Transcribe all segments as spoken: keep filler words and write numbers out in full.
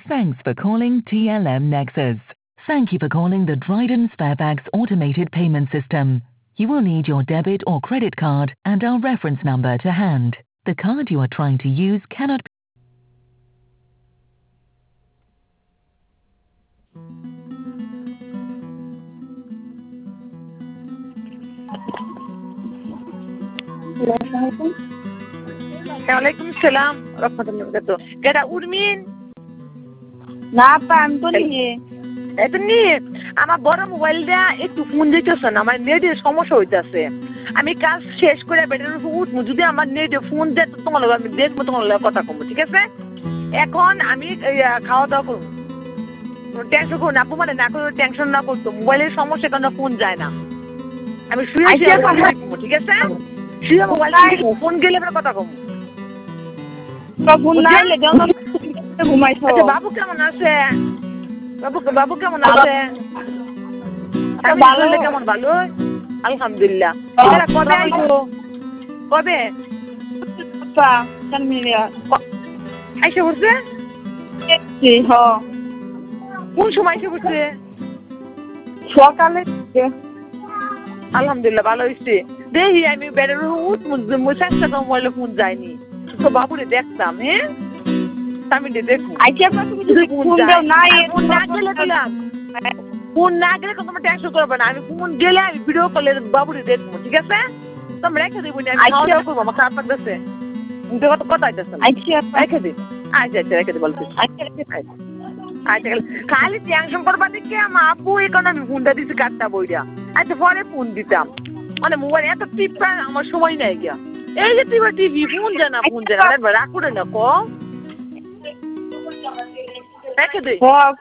Thanks for calling T L M Nexus. Thank you for calling the Dryden Sparebags automated payment system. You will need your debit or credit card and our reference number to hand. The card you are trying to use cannot be ওয়ালাইকুম সালাম রাহমাতুল্লাহি ওয়া বারাকাতুহু কেডা উর্মিন না আপা আমি তো নিয়ে এত নিয়ে আমার বড় মোবাইলটা একটু ফোন দিতেছে না আমার নেটের সমস্যা হইতাছে আমি কাজ শেষ করে বেটার উপর উঠবো যদি আমার নেটে ফোন দেয় তো তোমার লগে আমি দেখবো তোমার লগে কথা কমবো ঠিক আছে এখন আমি খাওয়া দাওয়া করবো টেনশন করো না মানে না করে টেনশন না করতো মোবাইলের সমস্যা কেন ফোন যায় না আমি শুয়ে শুয়ে ঠিক আছে শুয়ে মোবাইল ফোন গেলে এবার কথা কমবো ফোন না এলে ঘুমাইছো আচ্ছা বাবু কেমন আছে বাবু বাবু কেমন আছে ভালো কেমন ভালো আলহামদুলিল্লাহ কবে আইছো কবে আইসে পড়ছে কোন সময় আইসে পড়ছে সকালে আলহামদুলিল্লাহ ভালো হয়েছে দেখি আমি বেড়ে উঠবো চেষ্টা করবো মোবাইলে ফোন যায়নি তো বাবুরে দেখতাম হ্যাঁ আমি দেখুন ফোন না গেলে দিলাম ফোন না গেলে তোমার টেনশন করবে না আমি ফোন গেলে আমি ভিডিও কলে বাবুরে দেখবো ঠিক আছে তুমি রেখে দেবো আমি খাওয়া দাওয়া করবো আমার খারাপ লাগতেছে কত কথা আইতেছে রেখে দিই আচ্ছা আচ্ছা রেখে দিই বলছি আচ্ছা খালি টেনশন করবা দেখে আমার আব্বু এখন আমি ফোনটা দিচ্ছি কাটটা বইটা আচ্ছা পরে ফোন দিতাম মানে মোবাইল এত টিপা আমার সময় নাই গিয়া এই যে তুই টিভি ফোন জানা ফোন জানা রাগ করে না ক রেখে দে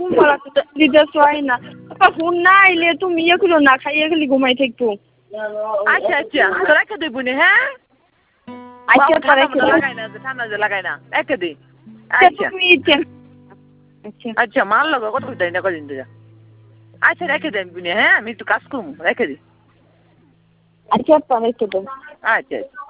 ফোন না আইলে তুমি ইয়ে করো না খাইয়ে খালি ঘুমাই থাকতো আচ্ছা আচ্ছা তো রেখে দেবো না হ্যাঁ আচ্ছা লাগাই না ঠান্ডা যে লাগাই না রেখে দে আচ্ছা আচ্ছা মাল লাগা কত কইতাই না কদিন ধরে আচ্ছা রেখে দেন হ্যাঁ আমি একটু কাজ করবো রেখে দিই আচ্ছা রেখে দেন আচ্ছা আচ্ছা